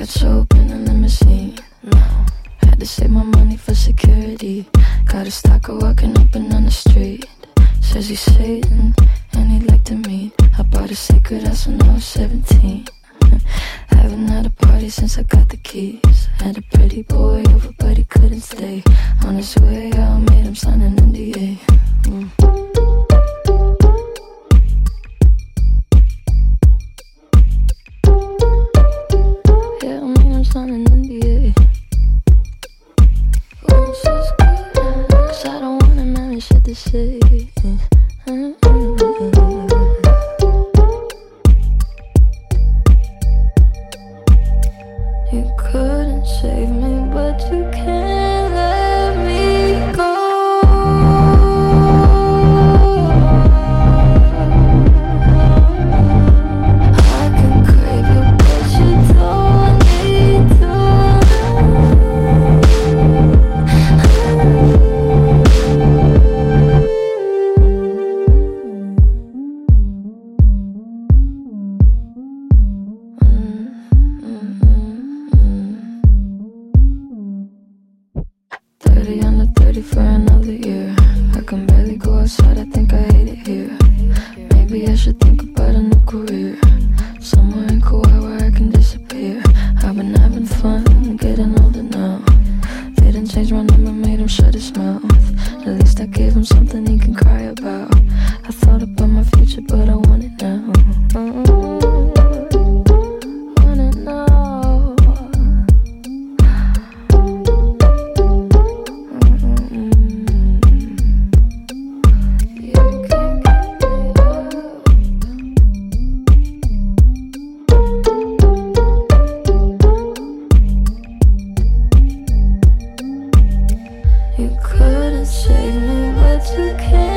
Let's open a limousine. No, had to save my money for security. Got a stalker walking up and down the street. Says he's Satan and he'd like to meet. I bought a secret house when I was 17. Haven't had a party since I got the keys. Had a pretty boy over but he couldn't stay. On his way out, made him sign an NDA. Yeah, I made him sign an NDA. Once is good, 'cause I don't want him having shit to say. You couldn't save me, but you can't let me go. I can crave you, but you don't need to. Under 30 for another year. I can barely go outside, I think I hate it here. Maybe I should think about a new career, somewhere in Kauai where I can disappear. I've been having fun, getting older now. Didn't change my number, made him shut his mouth. At least I gave him something he can cry about. I thought about my future, but I want it now. Want it now. You couldn't save me, but you can't.